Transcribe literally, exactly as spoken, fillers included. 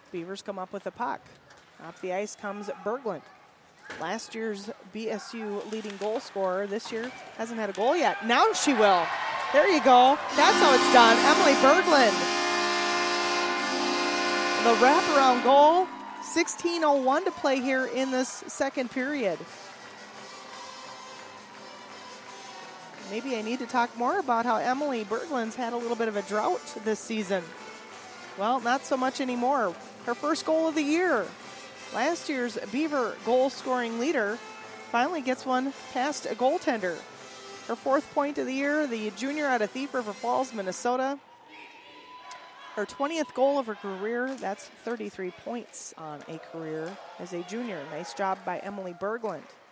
Beavers come up with the puck. Off the ice comes Berglund. Last year's B S U leading goal scorer this year hasn't had a goal yet. Now she will. There you go. That's how it's done. Emily Berglund. The wraparound goal. sixteen oh one to play here in this second period. Maybe I need to talk more about how Emily Berglund's had a little bit of a drought this season. Well, not so much anymore. Her first goal of the year. Last year's Beaver goal-scoring leader finally gets one past a goaltender. Her fourth point of the year, the junior out of Thief River Falls, Minnesota. Her twentieth goal of her career, that's thirty-three points on a career as a junior. Nice job by Emily Berglund.